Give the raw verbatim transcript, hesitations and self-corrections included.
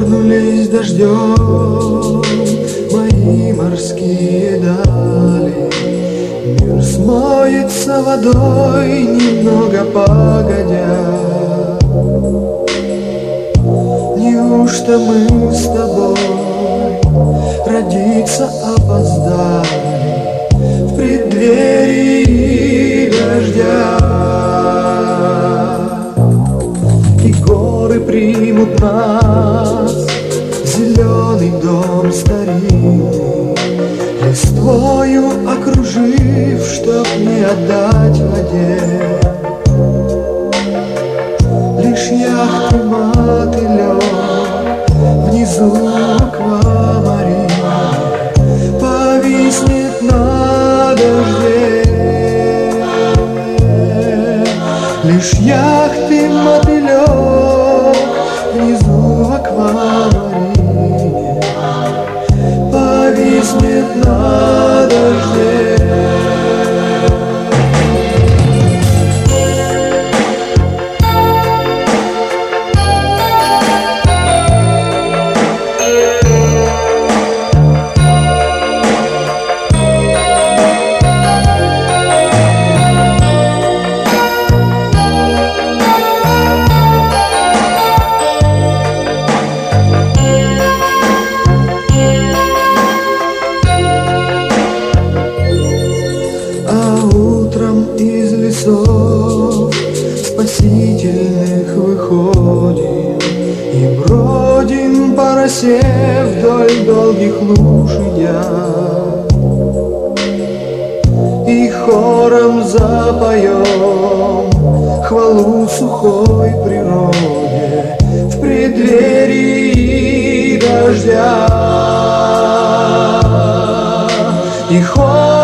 подернулись дождем мои морские дали. Мир смоется водой немного погодя. Неужто мы с тобой родиться опоздали в преддверии дождя? И горы примут нас, зеленый дом старинный, листвою окружив, чтоб не отдать воде. Лишь яхты мотылек внизу аквамарин повиснет на дожде. Лишь яхты мотылек внизу аквамарине повиснет на дожде. Из лесов спасительных выходим и бродим по росе вдоль долгих луж идя, и хором запоем хвалу сухой природе в преддверии дождя. И хором